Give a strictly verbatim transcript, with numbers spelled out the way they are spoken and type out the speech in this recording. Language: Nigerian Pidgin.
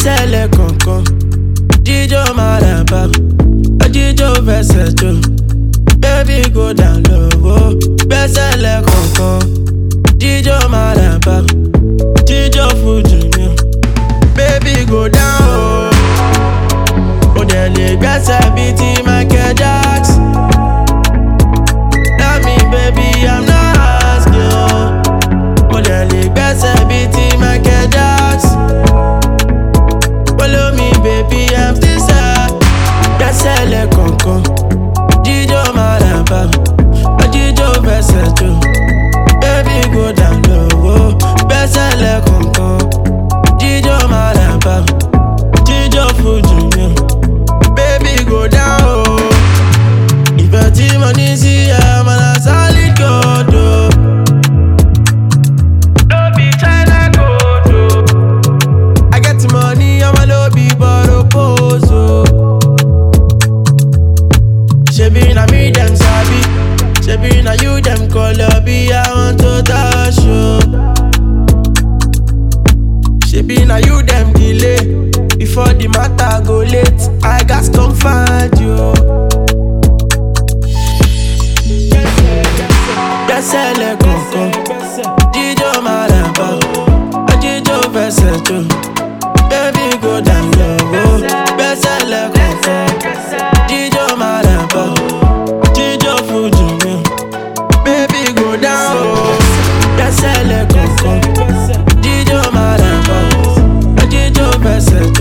gbẹ́sẹ̀ lẹ́kọ̀ọ̀kan. Jíjó máa dàbà, jíjó fẹsẹ̀ jò. Baby go down low, gbẹ́sẹ̀ lẹ́kọ̀ọ̀kan. Jíjó máa dàbà, jíjó fújì mi. Baby go down, ó dẹ̀ lè gbẹ́sẹ̀ bíi ti Michael Jackson. Tell me baby I'm not asking. Ó dẹ̀ lè gbẹ́sẹ̀ bíi ti Michael Jackson. Follow me baby I'm still sad. Gbẹ́sẹ̀ lẹ́kọ̀ọ̀kan. Jíjó máa dàbà, jíjó fẹsẹ̀ jò. Baby go down low, gbẹ́sẹ̀ lẹ́kọ̀ọ̀kan. Jíjó máa dàbà, jíjó fújì mi. Baby go down. Ìfẹ́ tí mo ní sí ẹ máa na solid gold o. No be China gold o. I get money, ọmọ ló bí bọ́rọ̀ pose o. Shebi na me dem sabi, shebi na you dem colour be I want to touch you. Shebi na you dem delay, before the matter go late, I gats come find you. Gbẹ́sẹ̀ lẹ́kọ̀ọ̀kan, jíjó máa dàbà, jíjó fẹsẹ̀ jò. Baby go down low, gbẹ́sẹ̀ lẹ́kọ̀ọ̀kan. Jíjó máa dàbà, jíjó fújì mi. Baby go down, gbẹ́sẹ̀ lẹ́kọ̀ọ̀kan. Jíjó máa dàbà, jíjó fẹsẹ̀